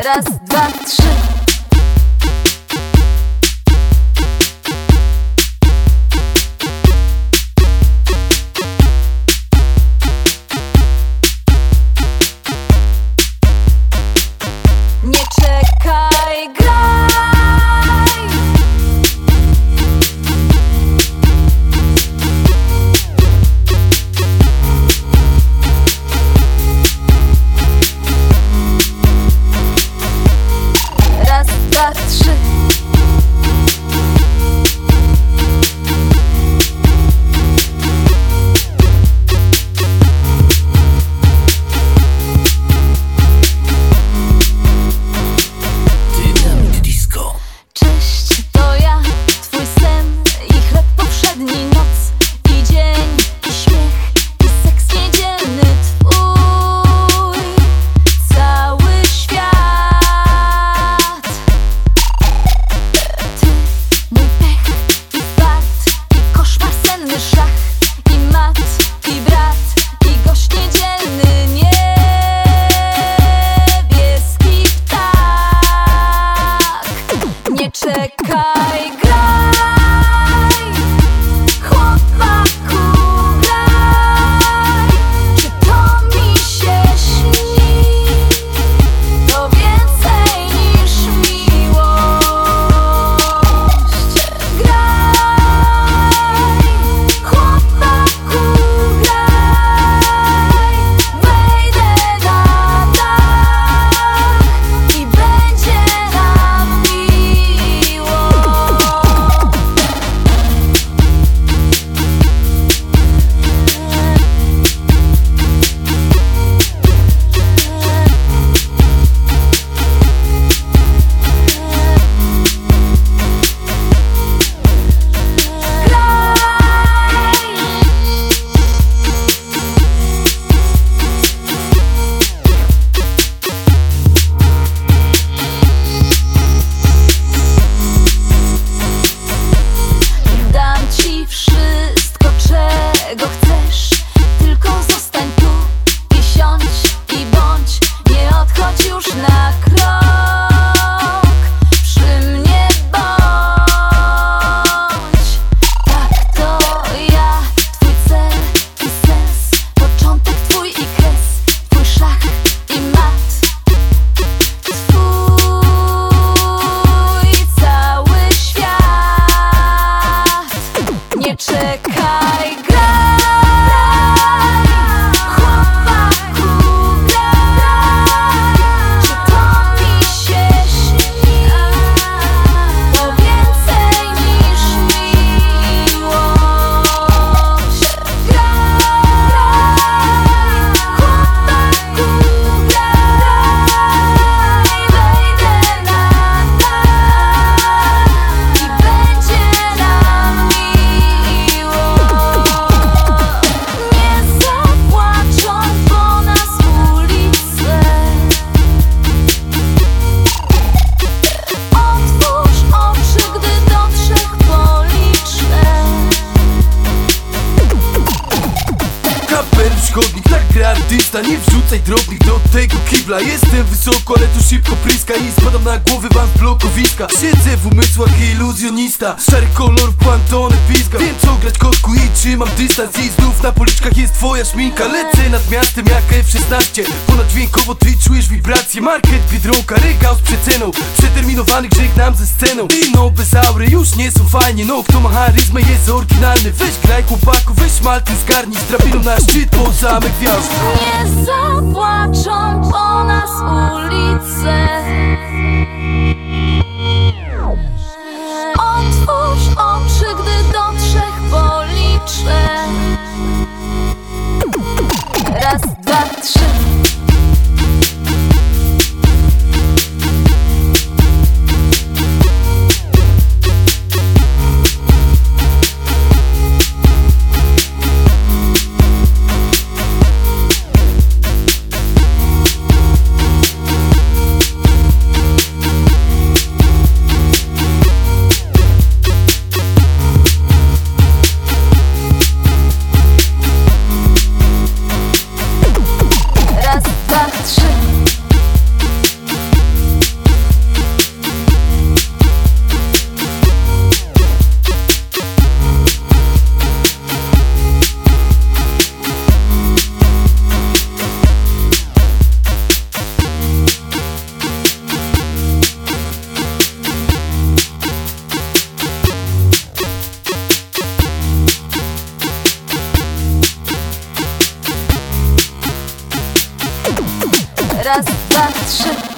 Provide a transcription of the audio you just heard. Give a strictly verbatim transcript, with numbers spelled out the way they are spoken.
Raz, dwa, trzy. Nie czekaj, graj. Raz, dwa, trzy. Cześć, to ja, twój sen i chleb powszedni, noc i dzień, i śmiech, i seks niedzielny, twój cały świat. Ty, mój pech i fart, i koszmar senny, szach i mat, i brat, i gość niedzielny, niebieski ptak. Nie czekaj, graj, chłopaku, graj. Czy to mi się śni? To więcej niż miłość. Graj, chłopaku, graj. Wejdę na dach i będzie nam miło. Dam ci wszystko, czego chcesz. Tylko zostań tu i siądź i bądź. Nie odchodź już na krok. Przy mnie bądź. Tak, to ja, twój cel i sens. Początek twój i kres. Twój szach i mat. Twój cały świat. Nie czekaj, graj, chłopaku, graj. Czy to mi się śni? To więcej niż miłość. Graj, chłopaku, graj. Wejdę na dach i będzie nam miło. Nie zapłaczą po nas ulice. Otwórz oczy, gdy do trzech policzę. Kapelusz, chodnik, tak gra artysta. Nie wrzucaj drobnych do tego kibla. Jestem wysoko, ale tu szybko pryska i spadam na głowy wam z blokowiska. Siedzę w umysłach iluzjonista. Szary kolor w pantone pizga. Wiem co grać, kotku, i trzymam dystans. I znów na policzkach jest twoja szminka. Lecę nad miastem jak F szesnaście. Ponadźwiękowo ty czujesz wibracje. Market, Biedronka, regał z przeceną. Przeterminowany grzech nam ze sceną. I no bez aury już nie są fajnie. No kto ma charyzmę jest oryginalny. Weź graj, chłopaku, weź szmaltyn zgarnij. Z drabiną na szczyt po zamek gwiazd. Nie zapłaczą po nas ulice. Otwórz oczy, gdy do trzech policzę. Raz, dwa, trzy. Raz, dwa, trzy.